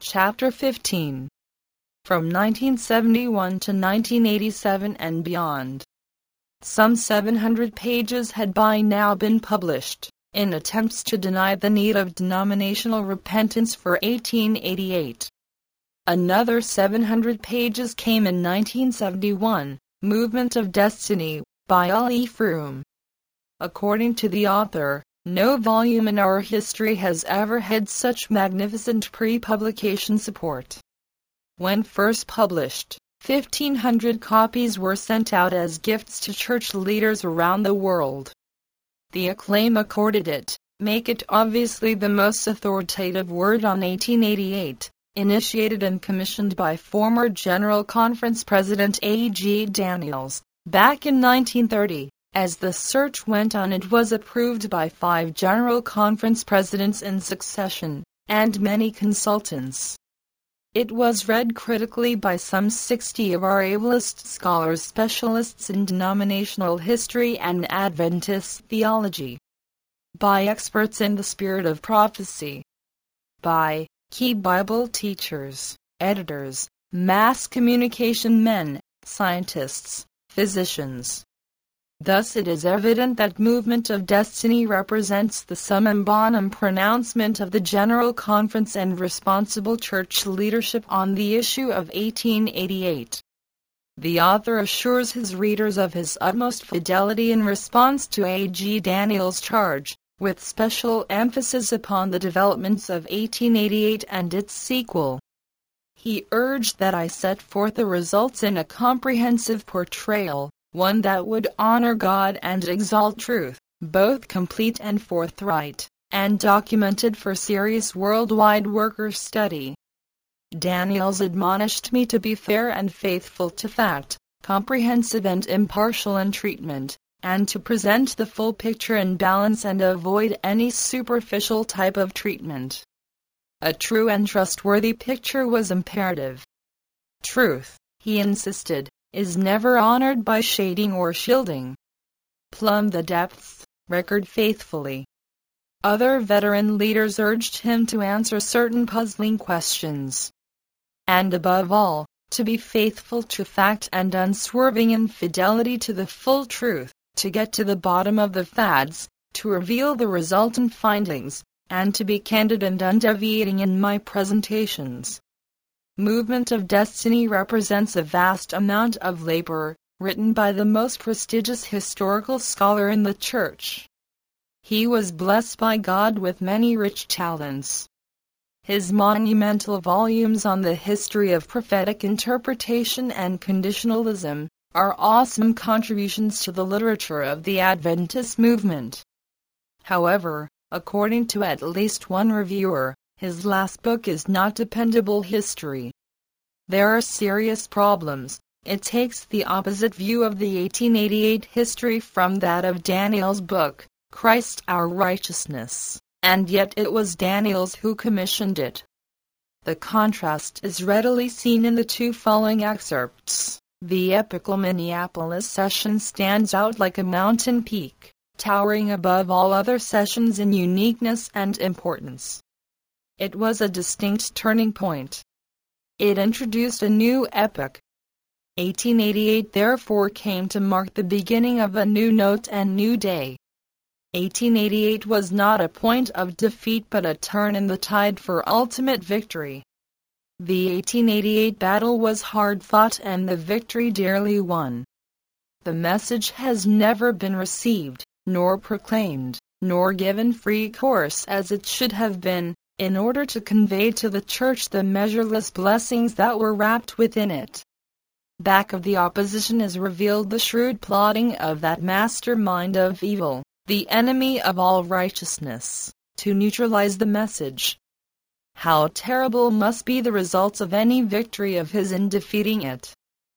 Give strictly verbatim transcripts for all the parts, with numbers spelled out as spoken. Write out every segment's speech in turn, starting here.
Chapter fifteen. From nineteen seventy-one to nineteen eighty-seven and beyond. Some seven hundred pages had by now been published, in attempts to deny the need of denominational repentance for eighteen eighty-eight. Another seven hundred pages came in nineteen seventy-one, Movement of Destiny, by L. E. Froom. According to the author, no volume in our history has ever had such magnificent pre-publication support. When first published, fifteen hundred copies were sent out as gifts to church leaders around the world. The acclaim accorded it make it obviously the most authoritative word on eighteen eighty-eight, initiated and commissioned by former General Conference President A G Daniells, back in nineteen thirty. As the search went on, it was approved by five General Conference presidents in succession, and many consultants. It was read critically by some sixty of our ablest scholars, specialists in denominational history and Adventist theology. By experts in the spirit of prophecy. By key Bible teachers, editors, mass communication men, scientists, physicians. Thus it is evident that Movement of Destiny represents the summum bonum pronouncement of the General Conference and responsible church leadership on the issue of eighteen eighty-eight. The author assures his readers of his utmost fidelity in response to A G Daniells' charge, with special emphasis upon the developments of eighteen eighty-eight and its sequel. He urged that I set forth the results in a comprehensive portrayal, one that would honor God and exalt truth, both complete and forthright, and documented for serious worldwide worker study. Daniells admonished me to be fair and faithful to fact, comprehensive and impartial in treatment, and to present the full picture in balance and avoid any superficial type of treatment. A true and trustworthy picture was imperative. Truth, he insisted, is never honored by shading or shielding. Plumb the depths, record faithfully. Other veteran leaders urged him to answer certain puzzling questions. And above all, to be faithful to fact and unswerving in fidelity to the full truth, to get to the bottom of the fads, to reveal the resultant findings, and to be candid and undeviating in my presentations. Movement of Destiny represents a vast amount of labor, written by the most prestigious historical scholar in the Church. He was blessed by God with many rich talents. His monumental volumes on the history of prophetic interpretation and conditionalism are awesome contributions to the literature of the Adventist movement. However, according to at least one reviewer, his last book is not dependable history. There are serious problems. It takes the opposite view of the eighteen eighty-eight history from that of Daniells' book, Christ Our Righteousness, and yet it was Daniells who commissioned it. The contrast is readily seen in the two following excerpts. The epical Minneapolis session stands out like a mountain peak, towering above all other sessions in uniqueness and importance. It was a distinct turning point. It introduced a new epoch. eighteen eighty-eight therefore came to mark the beginning of a new note and new day. eighteen eighty-eight was not a point of defeat but a turn in the tide for ultimate victory. The eighteen eighty-eight battle was hard fought and the victory dearly won. The message has never been received, nor proclaimed, nor given free course as it should have been, in order to convey to the Church the measureless blessings that were wrapped within it. Back of the opposition is revealed the shrewd plotting of that mastermind of evil, the enemy of all righteousness, to neutralize the message. How terrible must be the results of any victory of his in defeating it.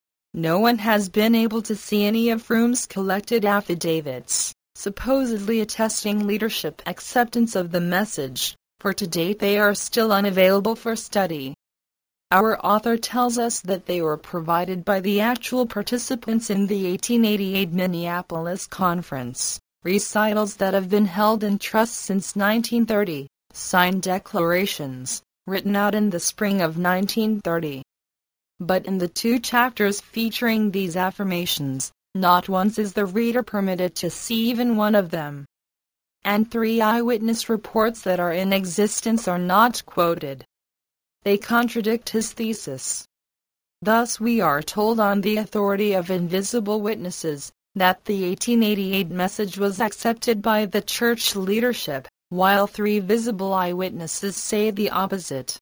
No one has been able to see any of Froom's collected affidavits, supposedly attesting leadership acceptance of the message, for to date they are still unavailable for study. Our author tells us that they were provided by the actual participants in the eighteen eighty-eight Minneapolis Conference, recitals that have been held in trust since nineteen thirty, signed declarations, written out in the spring of nineteen thirty. But in the two chapters featuring these affirmations, not once is the reader permitted to see even one of them. And three eyewitness reports that are in existence are not quoted. They contradict his thesis. Thus we are told on the authority of invisible witnesses that the eighteen eighty-eight message was accepted by the church leadership, while three visible eyewitnesses say the opposite.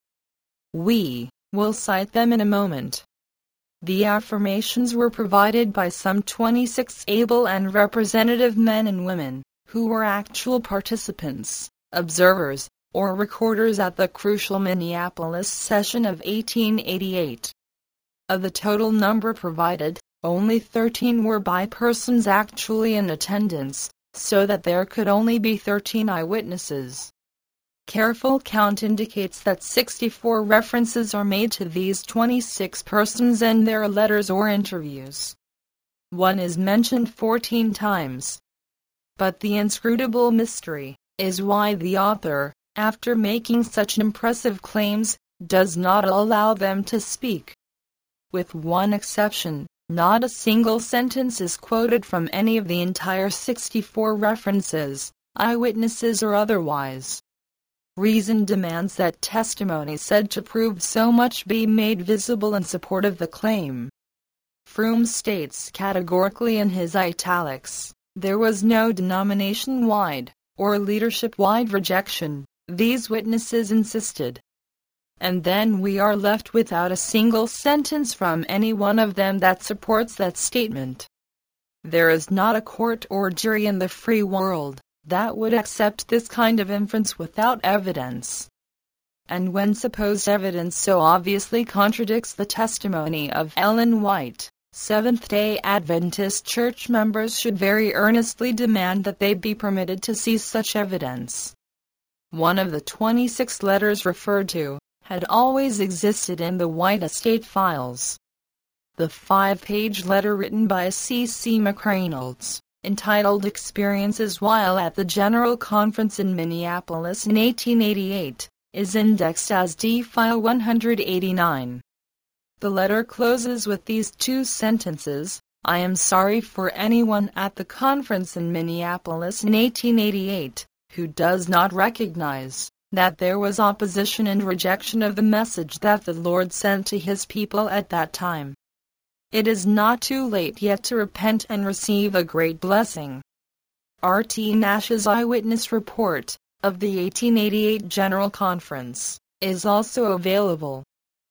We will cite them in a moment. The affirmations were provided by some twenty-six able and representative men and women, who were actual participants, observers, or recorders at the crucial Minneapolis session of eighteen eighty-eight. Of the total number provided, only thirteen were by persons actually in attendance, so that there could only be thirteen eyewitnesses. Careful count indicates that sixty-four references are made to these twenty-six persons in their letters or interviews. One is mentioned fourteen times. But the inscrutable mystery is why the author, after making such impressive claims, does not allow them to speak. With one exception, not a single sentence is quoted from any of the entire sixty-four references, eyewitnesses or otherwise. Reason demands that testimony said to prove so much be made visible in support of the claim. Froom states categorically in his italics, there was no denomination-wide or leadership-wide rejection, these witnesses insisted. And then we are left without a single sentence from any one of them that supports that statement. There is not a court or jury in the free world that would accept this kind of inference without evidence. And when supposed evidence so obviously contradicts the testimony of Ellen White, Seventh-day Adventist Church members should very earnestly demand that they be permitted to see such evidence. One of the twenty-six letters referred to had always existed in the White estate files. The five-page letter written by C C McReynolds, entitled Experiences While at the General Conference in Minneapolis in eighteen eighty-eight, is indexed as D File one eighty-nine. The letter closes with these two sentences: I am sorry for anyone at the conference in Minneapolis in eighteen eighty-eight who does not recognize that there was opposition and rejection of the message that the Lord sent to his people at that time. It is not too late yet to repent and receive a great blessing. R T Nash's eyewitness report of the eighteen eighty-eight General Conference is also available.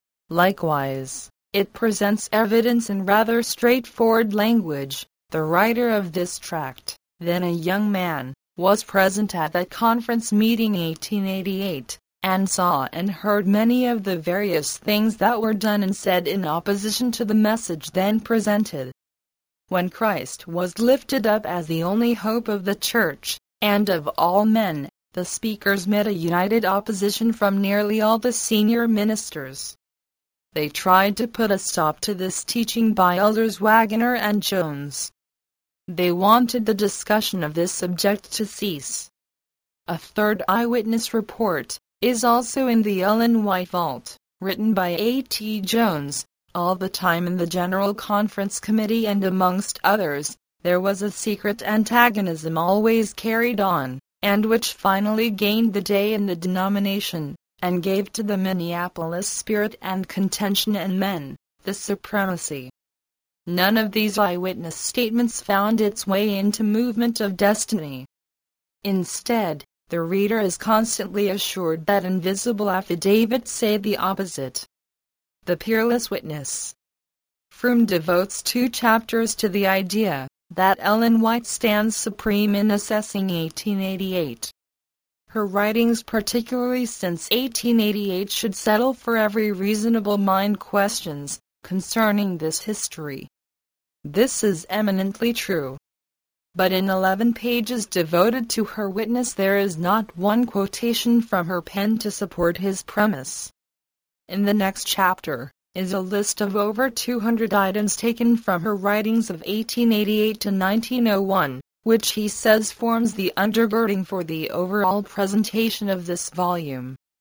Likewise, it presents evidence in rather straightforward language. The writer of this tract, then a young man, was present at that conference meeting in eighteen eighty-eight, and saw and heard many of the various things that were done and said in opposition to the message then presented. When Christ was lifted up as the only hope of the church, and of all men, the speakers met a united opposition from nearly all the senior ministers. They tried to put a stop to this teaching by Elders Waggoner and Jones. They wanted the discussion of this subject to cease. A third eyewitness report is also in the Ellen White vault, written by A T Jones. All the time in the General Conference Committee and amongst others, there was a secret antagonism always carried on, and which finally gained the day in the denomination, and gave to the Minneapolis spirit and contention and men, the supremacy. None of these eyewitness statements found its way into Movement of Destiny. Instead, the reader is constantly assured that invisible affidavits say the opposite. The Peerless Witness. Froom devotes two chapters to the idea that Ellen White stands supreme in assessing eighteen eighty-eight. Her writings, particularly since eighteen eighty-eight, should settle for every reasonable mind questions concerning this history. This is eminently true. But in eleven pages devoted to her witness there is not one quotation from her pen to support his premise. In the next chapter is a list of over two hundred items taken from her writings of eighteen eighty-eight to nineteen oh one, which he says forms the undergirding for the overall presentation of this volume.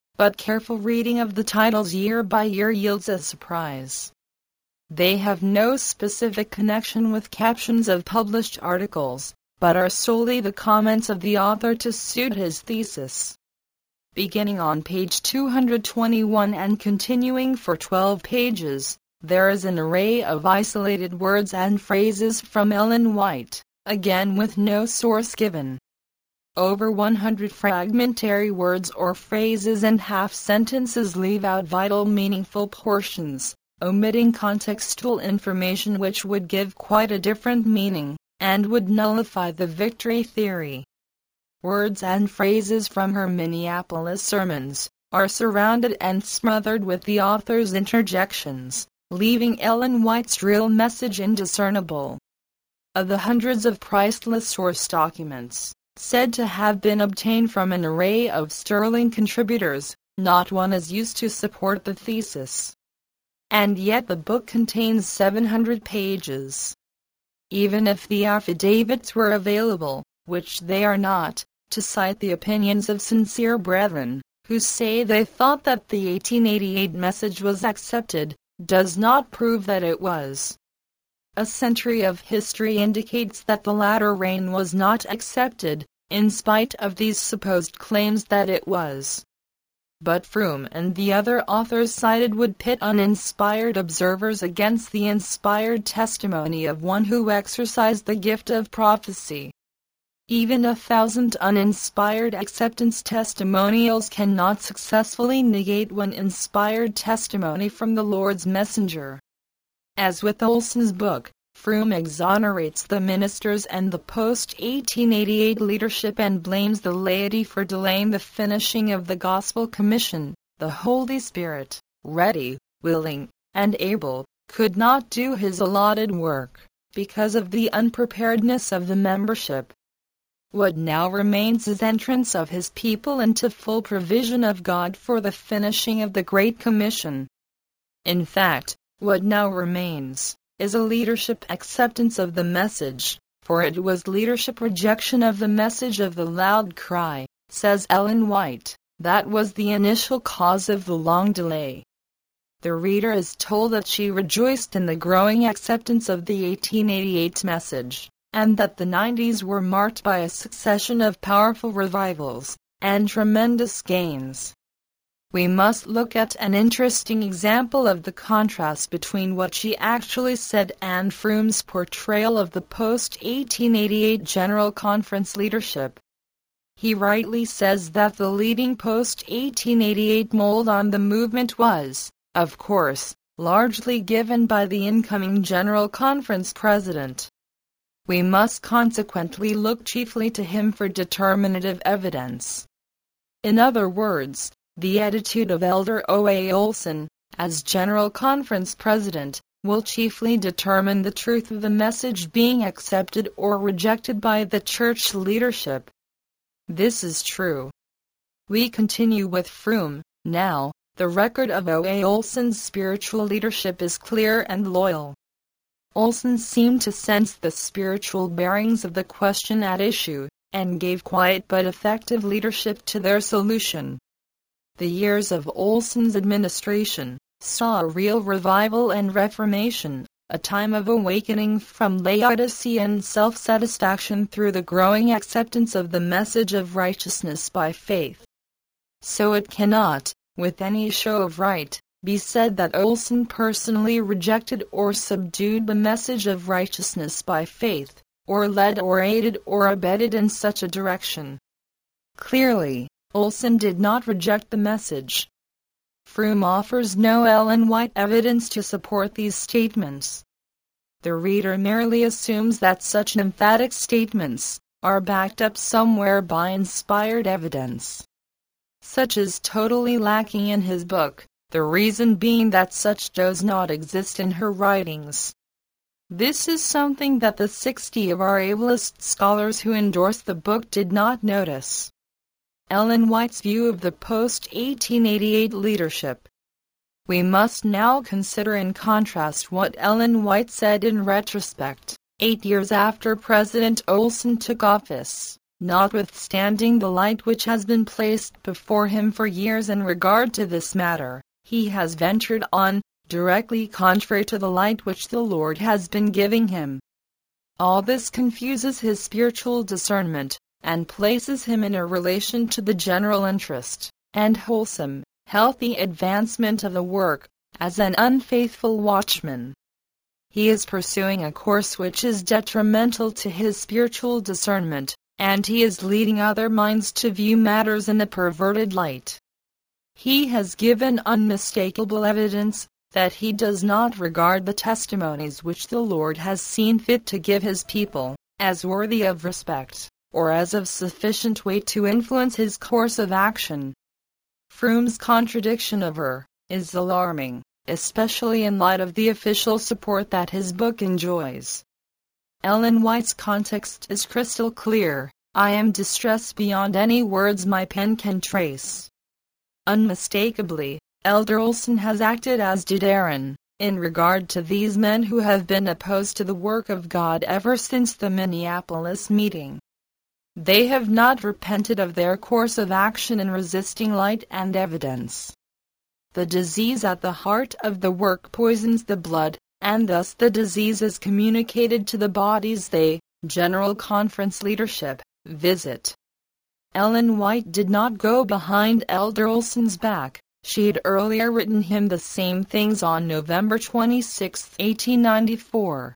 but careful reading of the titles year by year yields a surprise. They have no specific connection with captions of published articles, but are solely the comments of the author to suit his thesis. Beginning on page two hundred twenty-one and continuing for twelve pages, there is an array of isolated words and phrases from Ellen White, again with no source given. Over one hundred fragmentary words or phrases and half-sentences leave out vital meaningful portions, omitting contextual information which would give quite a different meaning, and would nullify the victory theory. Words and phrases from her Minneapolis sermons are surrounded and smothered with the author's interjections, leaving Ellen White's real message indiscernible. Of the hundreds of priceless source documents, said to have been obtained from an array of sterling contributors, not one is used to support the thesis. And yet the book contains seven hundred pages. Even if the affidavits were available, which they are not, to cite the opinions of sincere brethren, who say they thought that the eighteen eighty-eight message was accepted, does not prove that it was. A century of history indicates that the latter rain was not accepted, in spite of these supposed claims that it was. But Froom and the other authors cited would pit uninspired observers against the inspired testimony of one who exercised the gift of prophecy. Even a thousand uninspired acceptance testimonials cannot successfully negate one inspired testimony from the Lord's messenger. As with Olson's book, Froom exonerates the ministers and the post eighteen eighty-eight leadership and blames the laity for delaying the finishing of the Gospel Commission. The Holy Spirit, ready, willing, and able, could not do his allotted work, because of the unpreparedness of the membership. What now remains is entrance of his people into full provision of God for the finishing of the Great Commission. In fact, what now remains is a leadership acceptance of the message, for it was leadership rejection of the message of the loud cry, says Ellen White, that was the initial cause of the long delay. The reader is told that she rejoiced in the growing acceptance of the eighteen eighty-eight message, and that the nineties were marked by a succession of powerful revivals and tremendous gains. We must look at an interesting example of the contrast between what she actually said and Froom's portrayal of the post eighteen eighty-eight General Conference leadership. He rightly says that the leading post eighteen eighty-eight mold on the movement was, of course, largely given by the incoming General Conference president. We must consequently look chiefly to him for determinative evidence. In other words, the attitude of Elder O A Olson, as General Conference President, will chiefly determine the truth of the message being accepted or rejected by the church leadership. This is true. We continue with Froom. Now, the record of O A Olson's spiritual leadership is clear and loyal. Olson seemed to sense the spiritual bearings of the question at issue, and gave quiet but effective leadership to their solution. The years of Olson's administration saw a real revival and reformation, a time of awakening from Laodicean self-satisfaction through the growing acceptance of the message of righteousness by faith. So it cannot, with any show of right, be said that Olson personally rejected or subdued the message of righteousness by faith, or led or aided or abetted in such a direction. Clearly, Olson did not reject the message. Froom offers no Ellen White evidence to support these statements. The reader merely assumes that such emphatic statements are backed up somewhere by inspired evidence. Such is totally lacking in his book, the reason being that such does not exist in her writings. This is something that the sixty of our ablest scholars who endorsed the book did not notice. Ellen White's view of the post eighteen eighty-eight leadership. We must now consider in contrast what Ellen White said in retrospect, eight years after President Olson took office. Notwithstanding the light which has been placed before him for years in regard to this matter, he has ventured on, directly contrary to the light which the Lord has been giving him. All this confuses his spiritual discernment, and places him in a relation to the general interest, and wholesome, healthy advancement of the work, as an unfaithful watchman. He is pursuing a course which is detrimental to his spiritual discernment, and he is leading other minds to view matters in a perverted light. He has given unmistakable evidence that he does not regard the testimonies which the Lord has seen fit to give his people as worthy of respect, or as of sufficient weight to influence his course of action. Froome's contradiction of her is alarming, especially in light of the official support that his book enjoys. Ellen White's context is crystal clear. I am distressed beyond any words my pen can trace. Unmistakably, Elder Olson has acted as did Aaron, in regard to these men who have been opposed to the work of God ever since the Minneapolis meeting. They have not repented of their course of action in resisting light and evidence. The disease at the heart of the work poisons the blood, and thus the disease is communicated to the bodies they, General Conference leadership, visit. Ellen White did not go behind Elder Olson's back. She had earlier written him the same things on November twenty-sixth, eighteen ninety-four.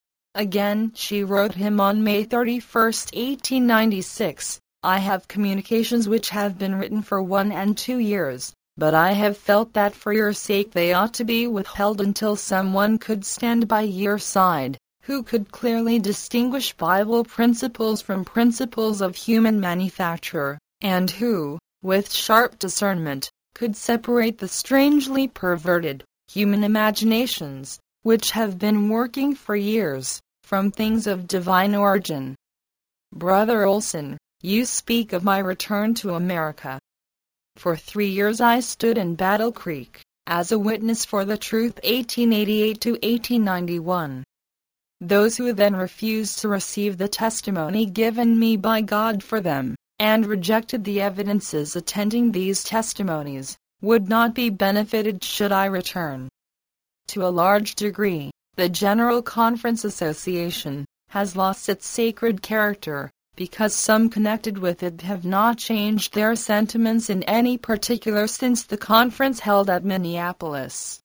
Again, she wrote him on May thirty-first, eighteen ninety-six, I have communications which have been written for one and two years, but I have felt that for your sake they ought to be withheld until someone could stand by your side, who could clearly distinguish Bible principles from principles of human manufacture, and who, with sharp discernment, could separate the strangely perverted, human imaginations, which have been working for years, from things of divine origin. Brother Olson, you speak of my return to America. For three years I stood in Battle Creek, as a witness for the truth eighteen eighty-eight to eighteen ninety-one. Those who then refused to receive the testimony given me by God for them, and rejected the evidences attending these testimonies, would not be benefited should I return. To a large degree, the General Conference Association has lost its sacred character, because some connected with it have not changed their sentiments in any particular since the conference held at Minneapolis.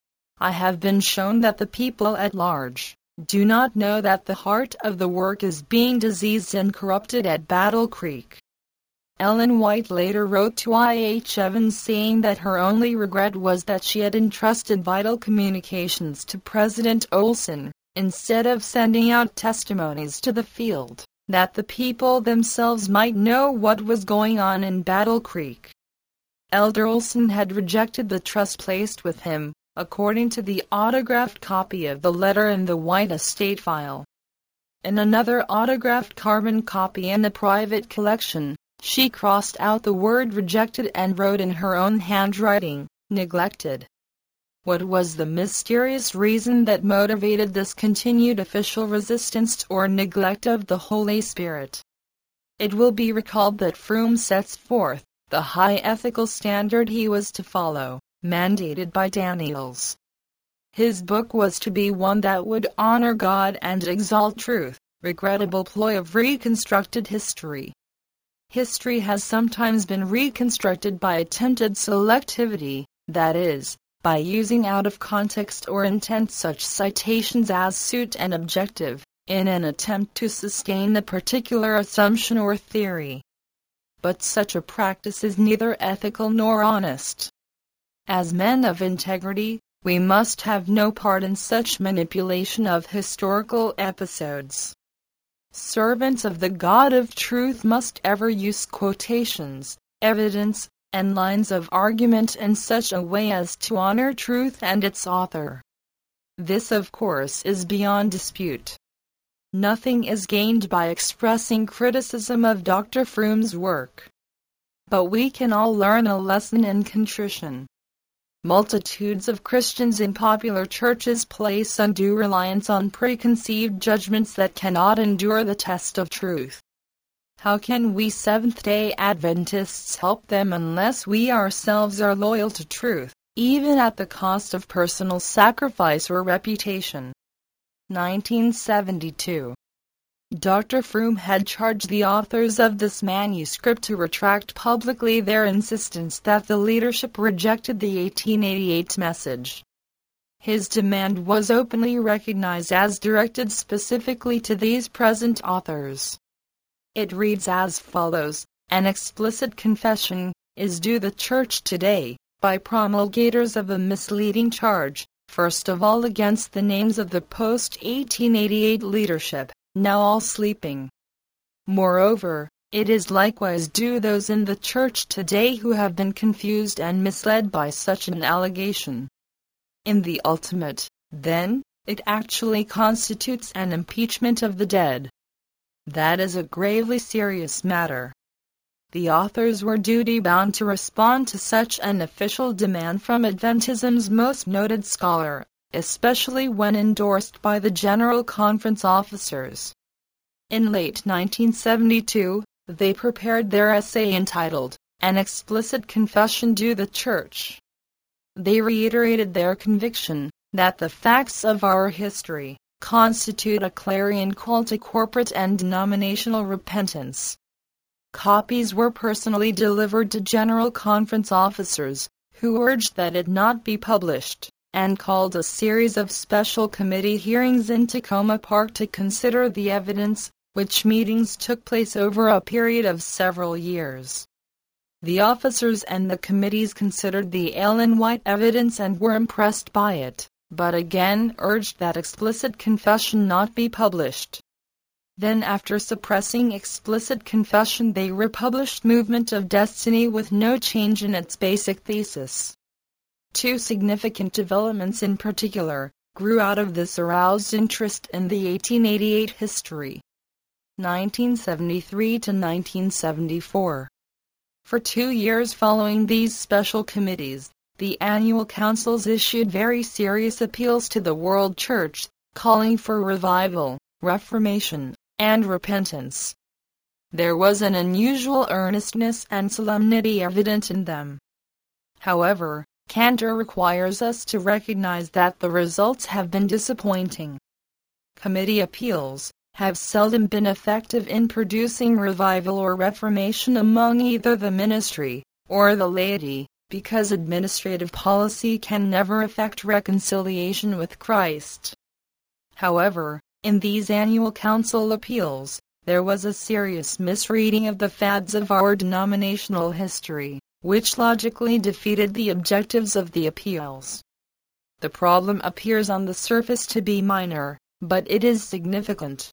I have been shown that the people at large do not know that the heart of the work is being diseased and corrupted at Battle Creek. Ellen White later wrote to I H Evans saying that her only regret was that she had entrusted vital communications to President Olson, instead of sending out testimonies to the field, that the people themselves might know what was going on in Battle Creek. Elder Olson had rejected the trust placed with him, according to the autographed copy of the letter in the White estate file. In another autographed carbon copy in the private collection, she crossed out the word rejected and wrote in her own handwriting, neglected. What was the mysterious reason that motivated this continued official resistance or neglect of the Holy Spirit? It will be recalled that Froome sets forth the high ethical standard he was to follow, mandated by Daniels. His book was to be one that would honor God and exalt truth, regrettable ploy of reconstructed history. History has sometimes been reconstructed by attempted selectivity, that is, by using out of context or intent such citations as suit and objective, in an attempt to sustain the particular assumption or theory. But such a practice is neither ethical nor honest. As men of integrity, we must have no part in such manipulation of historical episodes. Servants of the God of truth must ever use quotations, evidence, and lines of argument in such a way as to honor truth and its author. This, of course, is beyond dispute. Nothing is gained by expressing criticism of Doctor Froome's work. But we can all learn a lesson in contrition. Multitudes of Christians in popular churches place undue reliance on preconceived judgments that cannot endure the test of truth. How can we Seventh-day Adventists help them unless we ourselves are loyal to truth, even at the cost of personal sacrifice or reputation? nineteen seventy-two. Doctor Froom had charged the authors of this manuscript to retract publicly their insistence that the leadership rejected the eighteen eighty-eight message. His demand was openly recognized as directed specifically to these present authors. It reads as follows: an explicit confession is due the Church today, by promulgators of a misleading charge, first of all against the names of the post eighteen eighty-eight leadership, now all sleeping. Moreover, it is likewise due those in the Church today who have been confused and misled by such an allegation. In the ultimate, then, it actually constitutes an impeachment of the dead. That is a gravely serious matter. The authors were duty-bound to respond to such an official demand from Adventism's most noted scholar, especially when endorsed by the General Conference officers. In late nineteen seventy-two, they prepared their essay entitled, An Explicit Confession Due the Church. They reiterated their conviction that the facts of our history constitute a clarion call to corporate and denominational repentance. Copies were personally delivered to General Conference officers, who urged that it not be published, and called a series of special committee hearings in Tacoma Park to consider the evidence, which meetings took place over a period of several years. The officers and the committees considered the Ellen White evidence and were impressed by it, but again urged that explicit confession not be published. Then, after suppressing explicit confession, they republished Movement of Destiny with no change in its basic thesis. Two significant developments in particular grew out of this aroused interest in the eighteen eighty-eight history. nineteen seventy-three to nineteen seventy-four. For two years following these special committees, the annual councils issued very serious appeals to the world church, calling for revival, reformation, and repentance. There was an unusual earnestness and solemnity evident in them. However, candor requires us to recognize that the results have been disappointing. Committee appeals have seldom been effective in producing revival or reformation among either the ministry or the laity, because administrative policy can never effect reconciliation with Christ. However, in these annual council appeals, there was a serious misreading of the fads of our denominational history, which logically defeated the objectives of the appeals. The problem appears on the surface to be minor, but it is significant.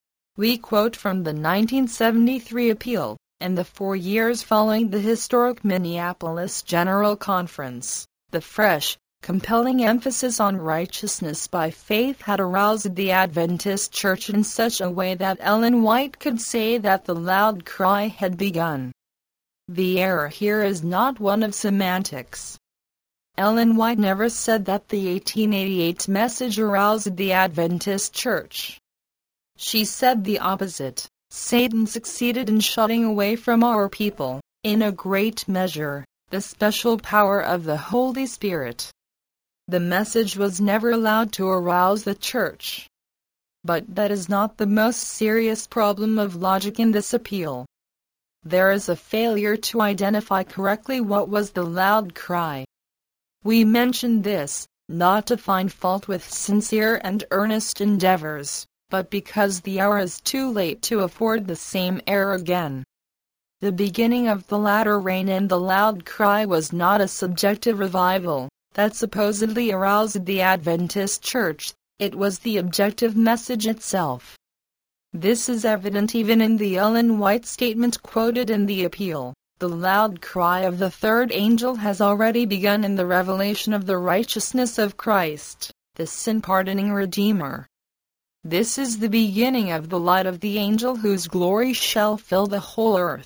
We quote from the nineteen seventy-three appeal: in the four years following the historic Minneapolis General Conference, the fresh, compelling emphasis on righteousness by faith had aroused the Adventist Church in such a way that Ellen White could say that the loud cry had begun. The error here is not one of semantics. Ellen White never said that the eighteen eighty-eight message aroused the Adventist Church. She said the opposite. Satan succeeded in shutting away from our people, in a great measure, the special power of the Holy Spirit. The message was never allowed to arouse the church. But that is not the most serious problem of logic in this appeal. There is a failure to identify correctly what was the loud cry. We mention this, not to find fault with sincere and earnest endeavors, but because the hour is too late to afford the same error again. The beginning of the latter rain and the loud cry was not a subjective revival that supposedly aroused the Adventist Church, it was the objective message itself. This is evident even in the Ellen White statement quoted in the appeal: the loud cry of the third angel has already begun in the revelation of the righteousness of Christ, the sin-pardoning Redeemer. This is the beginning of the light of the angel whose glory shall fill the whole earth.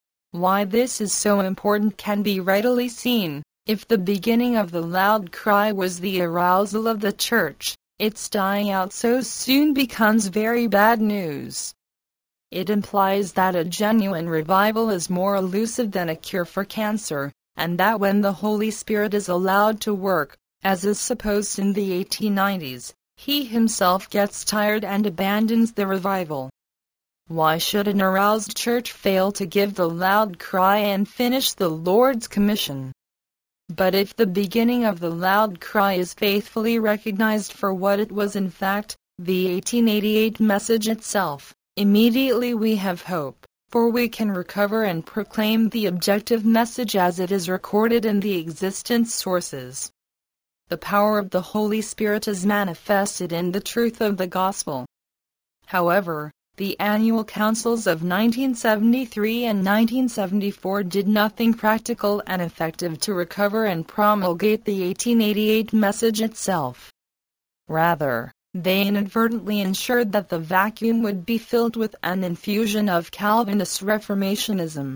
Why this is so important can be readily seen. If the beginning of the loud cry was the arousal of the church, its dying out so soon becomes very bad news. It implies that a genuine revival is more elusive than a cure for cancer, and that when the Holy Spirit is allowed to work, as is supposed in the eighteen nineties, he himself gets tired and abandons the revival. Why should an aroused church fail to give the loud cry and finish the Lord's commission? But if the beginning of the loud cry is faithfully recognized for what it was in fact, the eighteen eighty-eight message itself, immediately we have hope, for we can recover and proclaim the objective message as it is recorded in the existent sources. The power of the Holy Spirit is manifested in the truth of the gospel. However, the annual councils of nineteen seventy-three and nineteen seventy-four did nothing practical and effective to recover and promulgate the eighteen eighty-eight message itself. Rather, they inadvertently ensured that the vacuum would be filled with an infusion of Calvinist Reformationism.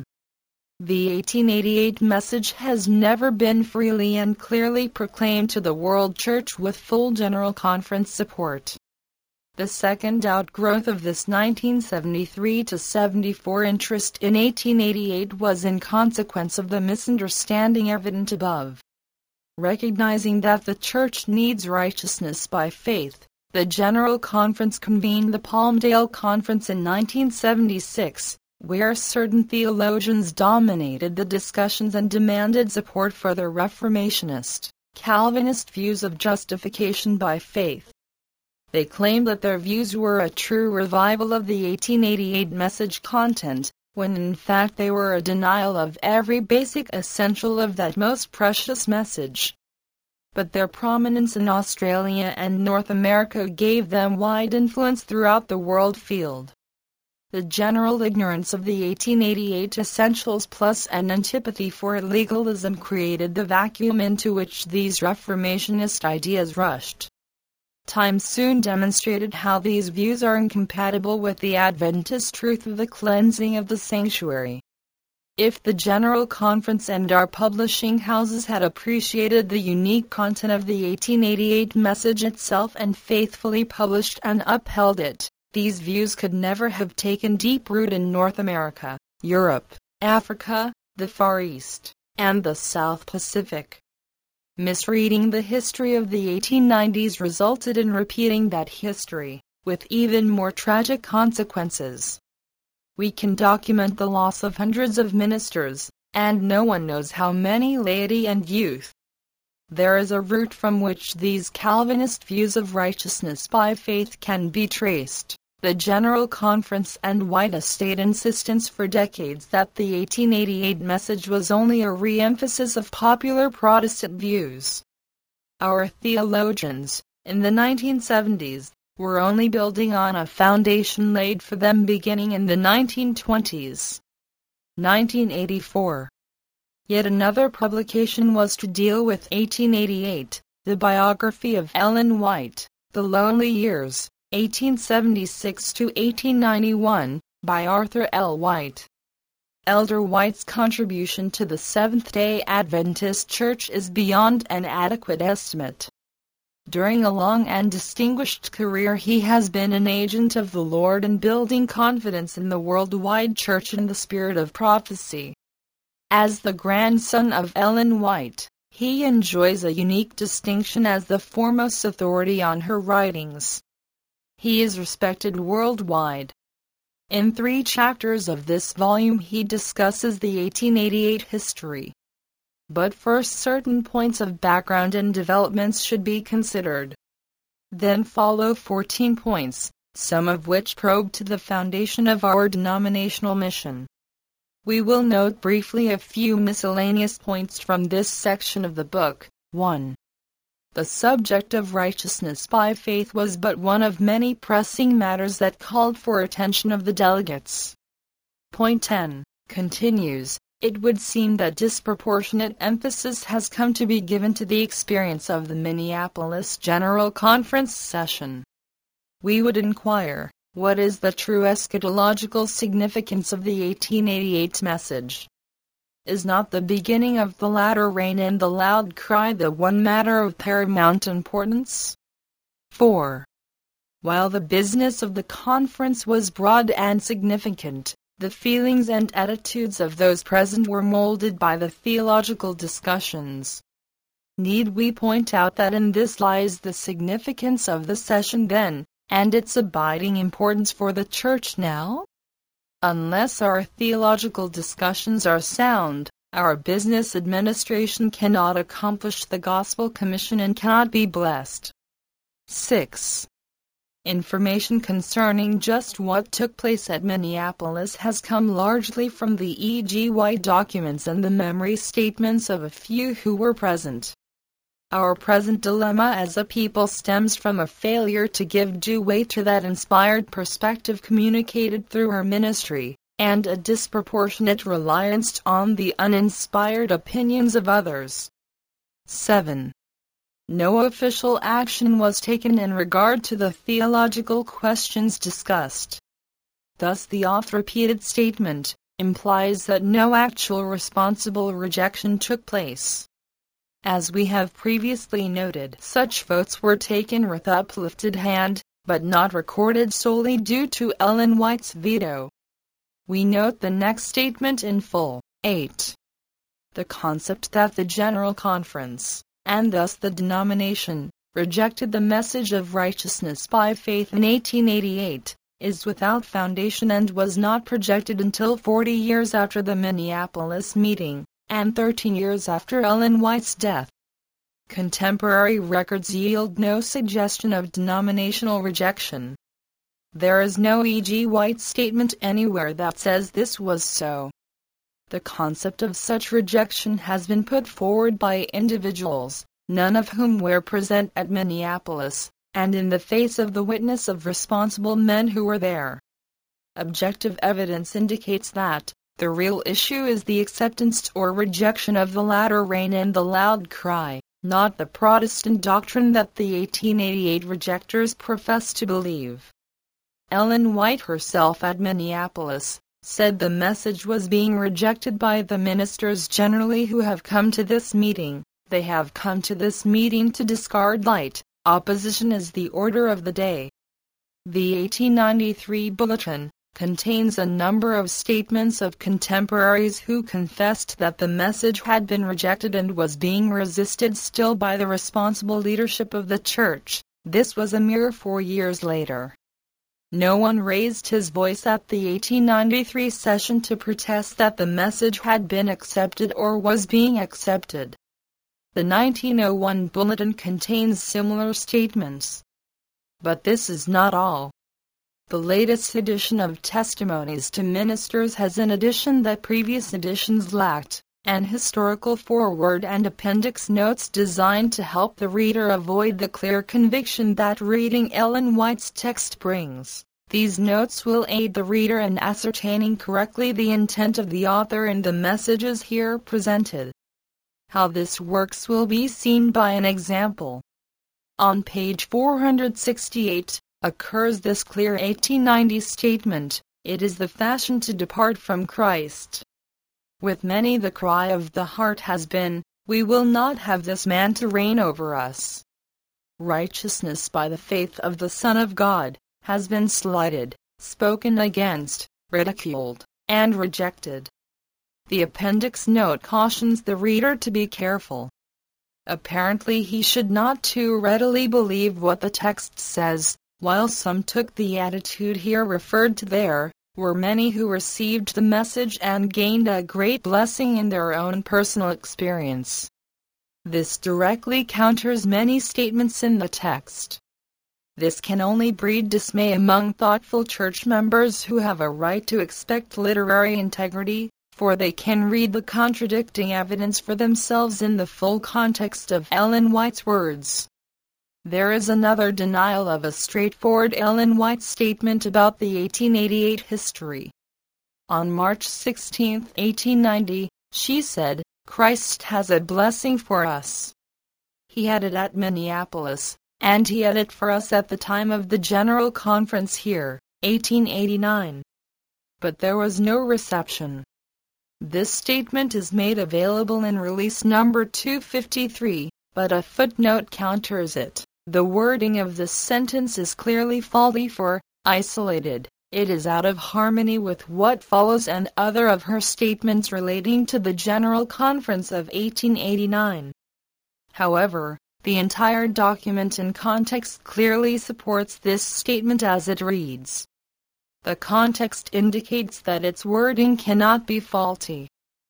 The eighteen eighty-eight message has never been freely and clearly proclaimed to the world church with full General Conference support. The second outgrowth of this nineteen seventy-three to seventy-four interest in eighteen eighty-eight was in consequence of the misunderstanding evident above. Recognizing that the church needs righteousness by faith, the General Conference convened the Palmdale Conference in nineteen seventy-six, where certain theologians dominated the discussions and demanded support for the Reformationist, Calvinist views of justification by faith. They claimed that their views were a true revival of the eighteen eighty-eight message content, when in fact they were a denial of every basic essential of that most precious message. But their prominence in Australia and North America gave them wide influence throughout the world field. The general ignorance of the eighteen eighty-eight essentials plus an antipathy for legalism created the vacuum into which these Reformationist ideas rushed. Time soon demonstrated how these views are incompatible with the Adventist truth of the cleansing of the sanctuary. If the General Conference and our publishing houses had appreciated the unique content of the eighteen eighty-eight message itself and faithfully published and upheld it, these views could never have taken deep root in North America, Europe, Africa, the Far East, and the South Pacific. Misreading the history of the eighteen nineties resulted in repeating that history, with even more tragic consequences. We can document the loss of hundreds of ministers, and no one knows how many laity and youth. There is a root from which these Calvinist views of righteousness by faith can be traced. The General Conference and White Estate insistence for decades that the eighteen eighty-eight message was only a re-emphasis of popular Protestant views. Our theologians, in the nineteen seventies, were only building on a foundation laid for them beginning in the nineteen twenties. nineteen eighty-four. Yet another publication was to deal with eighteen eighty-eight, the biography of Ellen White, The Lonely Years, eighteen seventy-six to eighteen ninety-one, by Arthur L. White. Elder White's contribution to the Seventh-day Adventist Church is beyond an adequate estimate. During a long and distinguished career he has been an agent of the Lord in building confidence in the worldwide church in the spirit of prophecy. As the grandson of Ellen White, he enjoys a unique distinction as the foremost authority on her writings. He is respected worldwide. In three chapters of this volume he discusses the eighteen eighty-eight history. But first certain points of background and developments should be considered. Then follow fourteen points, some of which probe to the foundation of our denominational mission. We will note briefly a few miscellaneous points from this section of the book. one. The subject of righteousness by faith was but one of many pressing matters that called for attention of the delegates. Point ten continues, it would seem that disproportionate emphasis has come to be given to the experience of the Minneapolis General Conference session. We would inquire, what is the true eschatological significance of the eighteen eighty-eight message? Is not the beginning of the latter rain and the loud cry the one matter of paramount importance? four. While the business of the conference was broad and significant, the feelings and attitudes of those present were molded by the theological discussions. Need we point out that in this lies the significance of the session then, and its abiding importance for the Church now? Unless our theological discussions are sound, our business administration cannot accomplish the gospel commission and cannot be blessed. six. Information concerning just what took place at Minneapolis has come largely from the E G White documents and the memory statements of a few who were present. Our present dilemma as a people stems from a failure to give due weight to that inspired perspective communicated through her ministry, and a disproportionate reliance on the uninspired opinions of others. seven. No official action was taken in regard to the theological questions discussed. Thus the oft-repeated statement implies that no actual responsible rejection took place. As we have previously noted, such votes were taken with uplifted hand, but not recorded solely due to Ellen White's veto. We note the next statement in full. eight. The concept that the General Conference, and thus the denomination, rejected the message of righteousness by faith in eighteen eighty-eight, is without foundation and was not projected until forty years after the Minneapolis meeting, and thirteen years after Ellen White's death. Contemporary records yield no suggestion of denominational rejection. There is no E G White statement anywhere that says this was so. The concept of such rejection has been put forward by individuals, none of whom were present at Minneapolis, and in the face of the witness of responsible men who were there. Objective evidence indicates that the real issue is the acceptance or rejection of the latter rain and the loud cry, not the Protestant doctrine that the eighteen eighty-eight rejectors profess to believe. Ellen White herself at Minneapolis said the message was being rejected by the ministers generally who have come to this meeting. They have come to this meeting to discard light. Opposition is the order of the day. The eighteen ninety-three bulletin contains a number of statements of contemporaries who confessed that the message had been rejected and was being resisted still by the responsible leadership of the Church. This was a mere four years later. No one raised his voice at the eighteen ninety-three session to protest that the message had been accepted or was being accepted. The nineteen oh one bulletin contains similar statements. But this is not all. The latest edition of Testimonies to Ministers has an addition that previous editions lacked, an historical foreword and appendix notes designed to help the reader avoid the clear conviction that reading Ellen White's text brings. These notes will aid the reader in ascertaining correctly the intent of the author in the messages here presented. How this works will be seen by an example. On page four hundred sixty-eight occurs this clear eighteen ninety statement: "It is the fashion to depart from Christ." With many the cry of the heart has been, "We will not have this man to reign over us." Righteousness by the faith of the Son of God has been slighted, spoken against, ridiculed, and rejected. The appendix note cautions the reader to be careful. Apparently he should not too readily believe what the text says. While some took the attitude here referred to, there were many who received the message and gained a great blessing in their own personal experience. This directly counters many statements in the text. This can only breed dismay among thoughtful church members who have a right to expect literary integrity, for they can read the contradicting evidence for themselves in the full context of Ellen White's words. There is another denial of a straightforward Ellen White statement about the eighteen eighty-eight history. On March sixteenth, eighteen ninety, she said, "Christ has a blessing for us. He had it at Minneapolis, and he had it for us at the time of the General Conference here, eighteen eighty-nine. But there was no reception." This statement is made available in release number two fifty-three, but a footnote counters it. The wording of this sentence is clearly faulty for isolated. It is out of harmony with what follows and other of her statements relating to the General Conference of eighteen eighty-nine. However, the entire document in context clearly supports this statement as it reads. The context indicates that its wording cannot be faulty.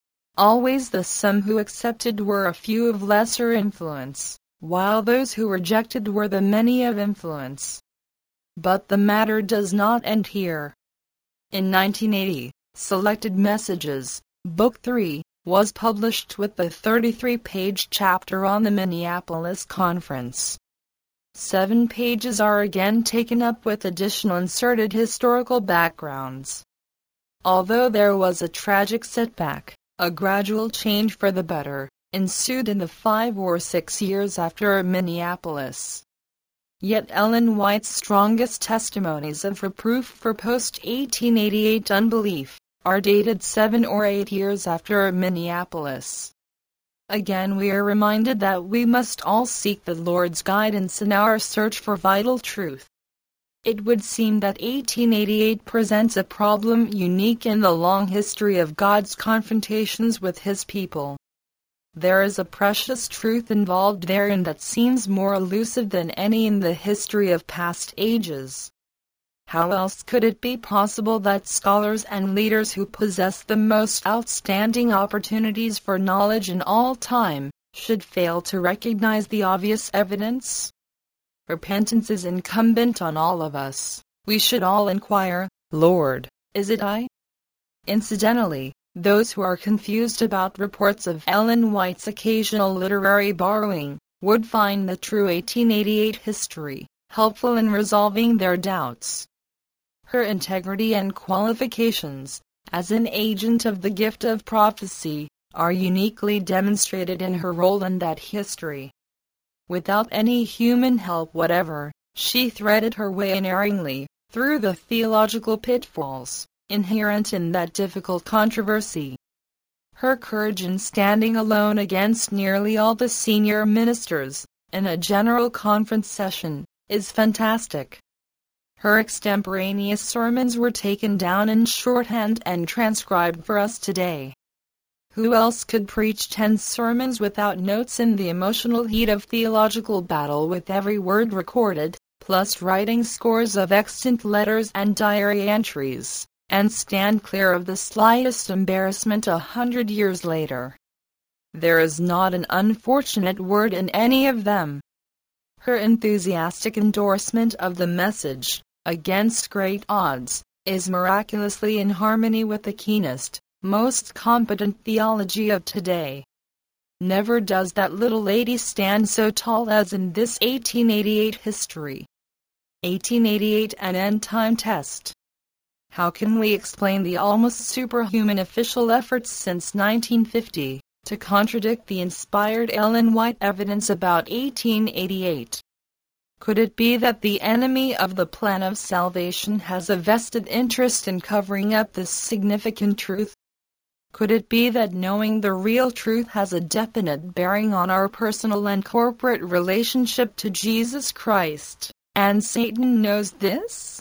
Always the some who accepted were a few of lesser influence, while those who rejected were the many of influence. But the matter does not end here. In nineteen eighty, Selected Messages, Book three, was published with the thirty-three page chapter on the Minneapolis Conference. Seven pages are again taken up with additional inserted historical backgrounds. Although there was a tragic setback, a gradual change for the better ensued in the five or six years after Minneapolis. Yet Ellen White's strongest testimonies of reproof for post eighteen eighty-eight unbelief are dated seven or eight years after Minneapolis. Again we are reminded that we must all seek the Lord's guidance in our search for vital truth. It would seem that eighteen eighty-eight presents a problem unique in the long history of God's confrontations with His people. There is a precious truth involved therein that seems more elusive than any in the history of past ages. How else could it be possible that scholars and leaders who possess the most outstanding opportunities for knowledge in all time should fail to recognize the obvious evidence? Repentance is incumbent on all of us. We should all inquire, Lord, is it I? Incidentally, those who are confused about reports of Ellen White's occasional literary borrowing would find the true eighteen eighty-eight history helpful in resolving their doubts. Her integrity and qualifications, as an agent of the gift of prophecy, are uniquely demonstrated in her role in that history. Without any human help whatever, she threaded her way unerringly through the theological pitfalls inherent in that difficult controversy. Her courage in standing alone against nearly all the senior ministers in a general conference session is fantastic. Her extemporaneous sermons were taken down in shorthand and transcribed for us today. Who else could preach ten sermons without notes in the emotional heat of theological battle with every word recorded, plus writing scores of extant letters and diary entries, and stand clear of the slightest embarrassment a hundred years later? There is not an unfortunate word in any of them. Her enthusiastic endorsement of the message, against great odds, is miraculously in harmony with the keenest, most competent theology of today. Never does that little lady stand so tall as in this eighteen eighty-eight history. eighteen eighty-eight an end-time test. How can we explain the almost superhuman official efforts since nineteen fifty to contradict the inspired Ellen White evidence about eighteen eighty-eight? Could it be that the enemy of the plan of salvation has a vested interest in covering up this significant truth? Could it be that knowing the real truth has a definite bearing on our personal and corporate relationship to Jesus Christ, and Satan knows this?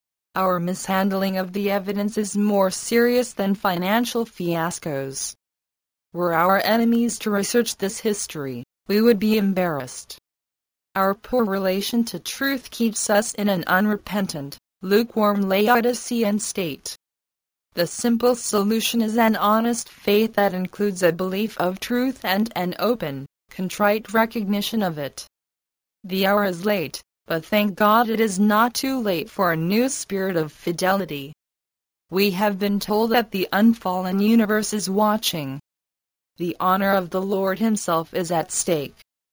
Our mishandling of the evidence is more serious than financial fiascos. Were our enemies to research this history, we would be embarrassed. Our poor relation to truth keeps us in an unrepentant, lukewarm Laodicean state. The simple solution is an honest faith that includes a belief of truth and an open, contrite recognition of it. The hour is late, but thank God it is not too late for a new spirit of fidelity. We have been told that the unfallen universe is watching. The honor of the Lord Himself is at stake.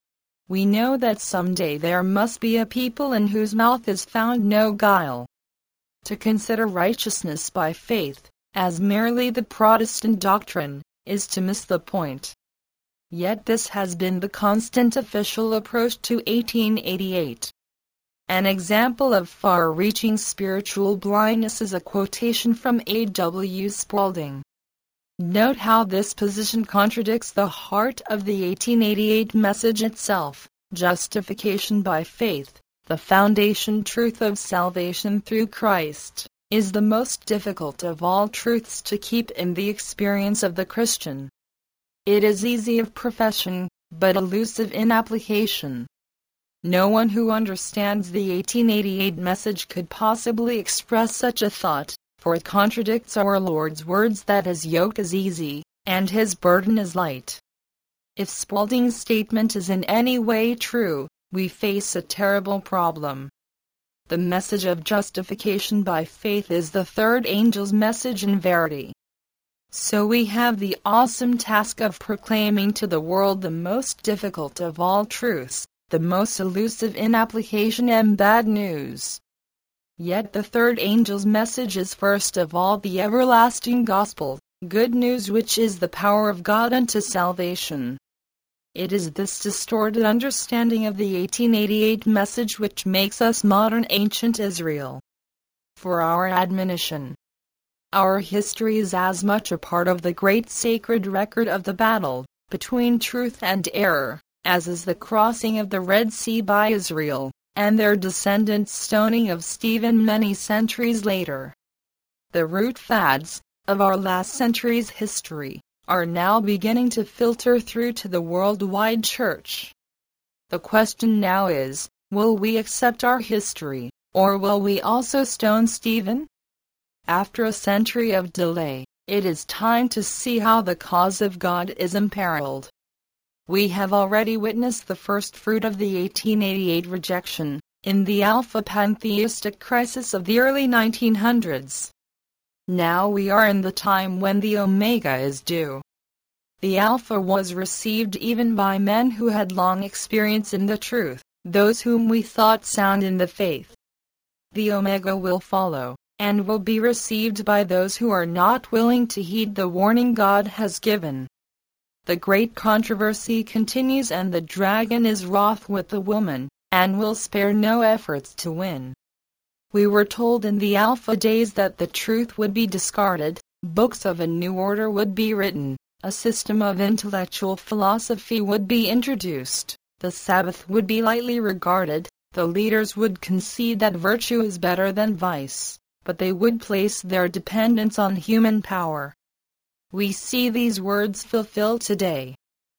We know that someday there must be a people in whose mouth is found no guile. To consider righteousness by faith as merely the Protestant doctrine is to miss the point. Yet this has been the constant official approach to eighteen eighty-eight. An example of far-reaching spiritual blindness is a quotation from A W Spalding. Note how this position contradicts the heart of the eighteen eighty-eight message itself, Justification by faith, the foundation truth of salvation through Christ, is the most difficult of all truths to keep in the experience of the Christian. It is easy of profession, but elusive in application. No one who understands the eighteen eighty-eight message could possibly express such a thought, for it contradicts our Lord's words that His yoke is easy, and His burden is light. If Spaulding's statement is in any way true, we face a terrible problem. The message of justification by faith is the third angel's message in verity. So we have the awesome task of proclaiming to the world the most difficult of all truths, the most elusive in application and bad news. Yet the third angel's message is first of all the everlasting gospel, good news which is the power of God unto salvation. It is this distorted understanding of the eighteen eighty-eight message which makes us modern ancient Israel. For our admonition, our history is as much a part of the great sacred record of the battle between truth and error, as is the crossing of the Red Sea by Israel, and their descendants' stoning of Stephen many centuries later. The root fads of our last century's history are now beginning to filter through to the worldwide church. The question now is, will we accept our history, or will we also stone Stephen? After a century of delay, it is time to see how the cause of God is imperiled. We have already witnessed the first fruit of the eighteen eighty-eight rejection, in the Alpha pantheistic crisis of the early nineteen hundreds. Now we are in the time when the Omega is due. The Alpha was received even by men who had long experience in the truth, those whom we thought sound in the faith. The Omega will follow, and will be received by those who are not willing to heed the warning God has given. The great controversy continues, and the dragon is wroth with the woman, and will spare no efforts to win. We were told in the Alpha days that the truth would be discarded, books of a new order would be written, a system of intellectual philosophy would be introduced, the Sabbath would be lightly regarded, the leaders would concede that virtue is better than vice, but they would place their dependence on human power. We see these words fulfilled today.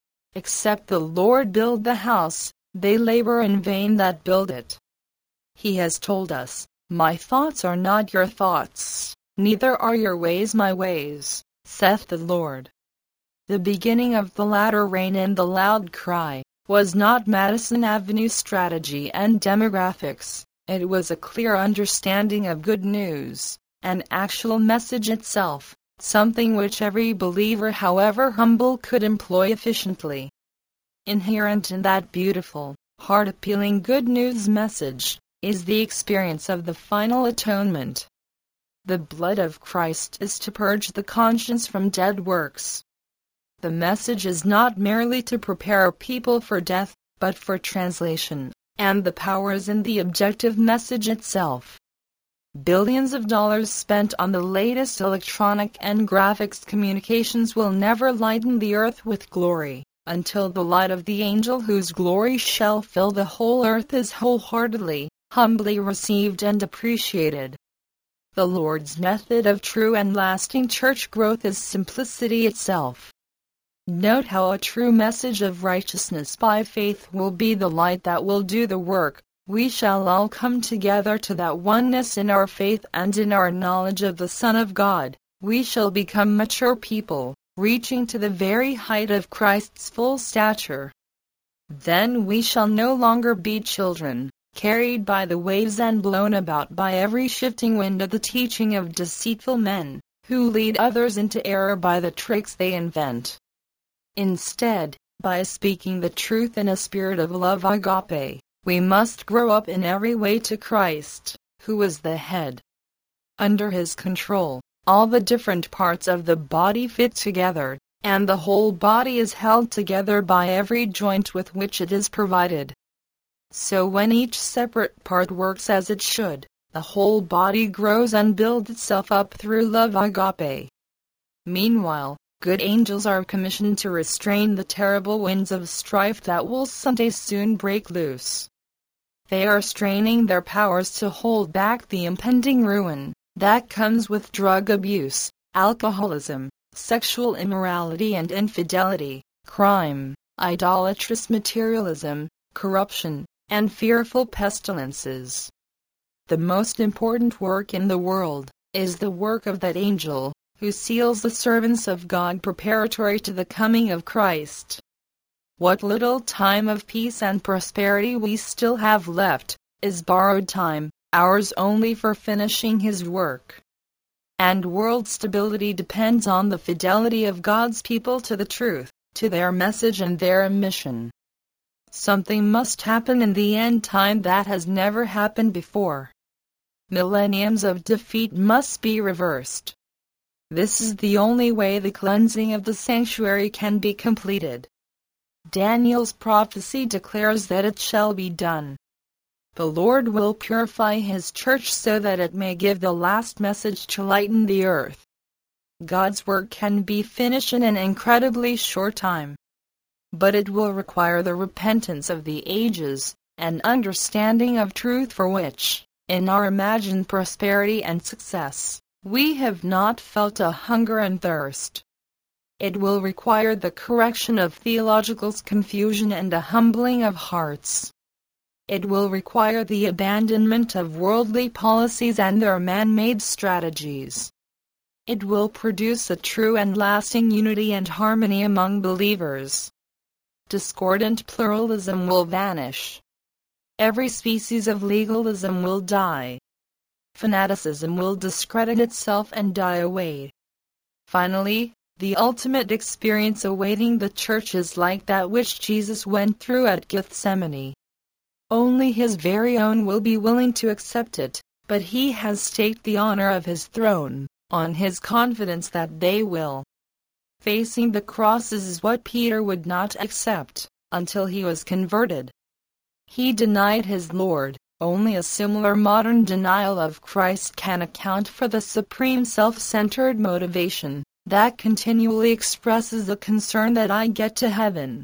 Except the Lord build the house, they labor in vain that build it. He has told us, my thoughts are not your thoughts, neither are your ways my ways, saith the Lord. The beginning of the latter rain and the loud cry was not Madison Avenue strategy and demographics, it was a clear understanding of good news, an actual message itself, something which every believer, however humble, could employ efficiently. Inherent in that beautiful, heart-appealing good news message is the experience of the final atonement. The blood of Christ is to purge the conscience from dead works. The message is not merely to prepare people for death, but for translation, and the power is in the objective message itself. Billions of dollars spent on the latest electronic and graphics communications will never lighten the earth with glory, until the light of the angel whose glory shall fill the whole earth is wholeheartedly, humbly received and appreciated. The Lord's method of true and lasting church growth is simplicity itself. Note how a true message of righteousness by faith will be the light that will do the work. We shall all come together to that oneness in our faith and in our knowledge of the Son of God. We shall become mature people, reaching to the very height of Christ's full stature. Then we shall no longer be children, carried by the waves and blown about by every shifting wind of the teaching of deceitful men, who lead others into error by the tricks they invent. Instead, by speaking the truth in a spirit of love agape, we must grow up in every way to Christ, who is the head. Under His control, all the different parts of the body fit together, and the whole body is held together by every joint with which it is provided. So when each separate part works as it should, the whole body grows and builds itself up through love agape. Meanwhile, good angels are commissioned to restrain the terrible winds of strife that will someday soon break loose. They are straining their powers to hold back the impending ruin that comes with drug abuse, alcoholism, sexual immorality and infidelity, crime, idolatrous materialism, corruption, and fearful pestilences. The most important work in the world is the work of that angel who seals the servants of God preparatory to the coming of Christ. What little time of peace and prosperity we still have left is borrowed time, ours only for finishing His work. And world stability depends on the fidelity of God's people to the truth, to their message and their mission. Something must happen in the end time that has never happened before. Millenniums of defeat must be reversed. This is the only way the cleansing of the sanctuary can be completed. Daniel's prophecy declares that it shall be done. The Lord will purify His church so that it may give the last message to lighten the earth. God's work can be finished in an incredibly short time. But it will require the repentance of the ages, and understanding of truth for which, in our imagined prosperity and success, we have not felt a hunger and thirst. It will require the correction of theological confusion and a humbling of hearts. It will require the abandonment of worldly policies and their man-made strategies. It will produce a true and lasting unity and harmony among believers. Discordant pluralism will vanish. Every species of legalism will die. Fanaticism will discredit itself and die away. Finally, the ultimate experience awaiting the church is like that which Jesus went through at Gethsemane. Only His very own will be willing to accept it, but He has staked the honor of His throne on His confidence that they will. Facing the crosses is what Peter would not accept until he was converted. He denied his Lord. Only a similar modern denial of Christ can account for the supreme self-centered motivation that continually expresses the concern that I get to heaven.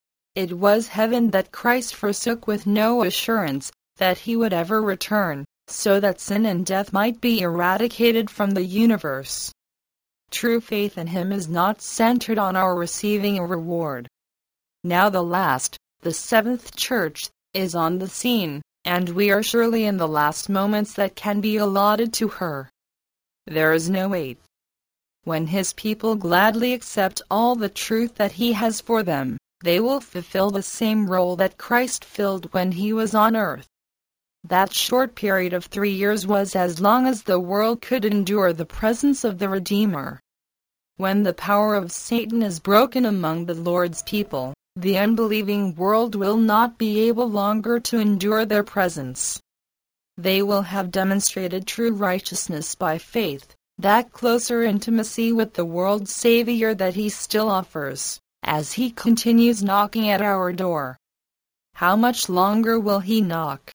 It was heaven that Christ forsook with no assurance that He would ever return, so that sin and death might be eradicated from the universe. True faith in Him is not centered on our receiving a reward. Now the last, the seventh church, is on the scene, and we are surely in the last moments that can be allotted to her. There is no eighth. When His people gladly accept all the truth that He has for them, they will fulfill the same role that Christ filled when He was on earth. That short period of three years was as long as the world could endure the presence of the Redeemer. When the power of Satan is broken among the Lord's people, the unbelieving world will not be able longer to endure their presence. They will have demonstrated true righteousness by faith, that closer intimacy with the world's Savior that He still offers, as He continues knocking at our door. How much longer will He knock?